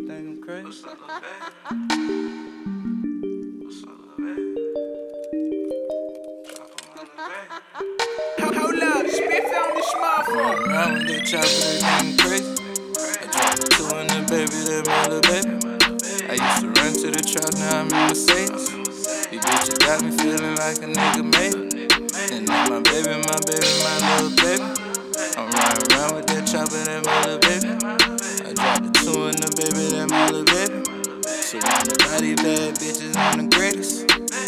really think I'm crazy. What's up, little baby? What's up, little baby? Drop 'em on the baby. Hold up, spit on this motherfucker. Run around with that chopper, they think I'm crazy. I dropped the two in the baby, that my little baby. I used to run to the trap, now I'm in Mercedes. These bitches got me feeling like a nigga made it. And now my baby, my little baby. I'm riding around with that chopper, that my little baby. I dropped the two in the baby, that my little baby. Surrounded by these bad bitches, I'm the greatest.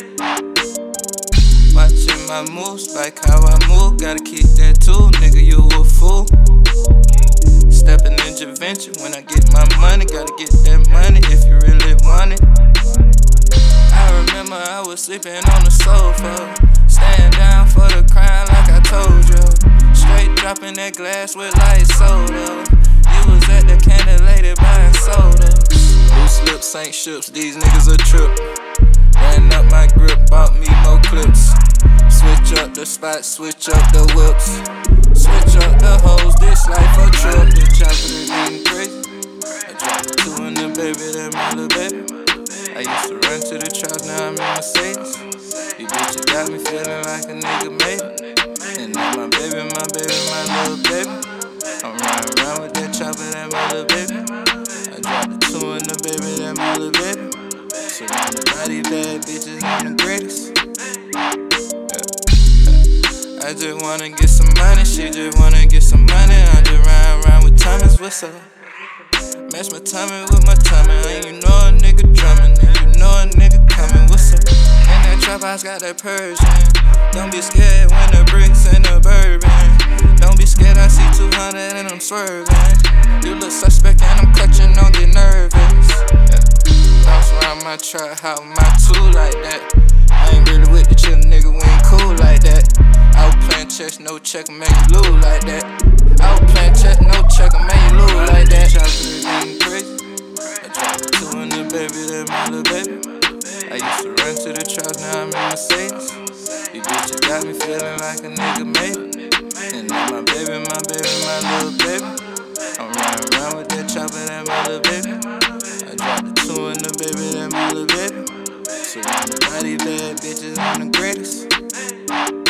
Watching my moves, like how I move. Gotta keep that tool, nigga, you a fool. Stepping in Javinci when I get my money. Gotta get that money if you really want it. I remember I was sleeping on the sofa, staying down for the crime like I told you. Straight dropping that glass with light soda. You was at the Candy Lady buying soda. Loose lips ain't ships, these niggas a trip. Ran up my grip, bought me more clips. Switch up the spot, switch up the whips. Switch up the hoes, this life a trip. The chopper is getting crazy. I dropped two in the baby, that my little baby. I used to run to the trap, now I'm in Mercedes. These bitches got me feeling like a nigga made it. And now my baby, my little baby. I'm riding around with that chopper, that my little baby. I dropped the two in the baby, that my little baby. Surrounded by these bad bitches, I'm the greatest. I just wanna get some money, she just wanna get some money. I just ride around with Thomas, what's up? Match my timing with my timing, and you know a nigga drumming, and you know a nigga coming, what's up? And that trap house got that Persian. Don't be scared when the bricks and the bourbon. Don't be scared, I see 200 and I'm swerving. You look suspect and I'm clutching, don't get nervous. Bounce around my trap, how my two like that. I ain't really with the chill nigga, we ain't cool like that. I was playing chess, no check, man, you lose like that. I was playing chess, no check, man, you lose like that. Chopper is getting crazy. I dropped the two in the baby, that my little baby. I used to run to the trap, now I'm in Mercedes. These bitches got me feeling like a nigga made it. And now my baby, my little baby. I'm riding around with that chopper, that my little baby. I dropped the two in the baby, that my little baby. Surrounded by these bad bitches, I'm the greatest.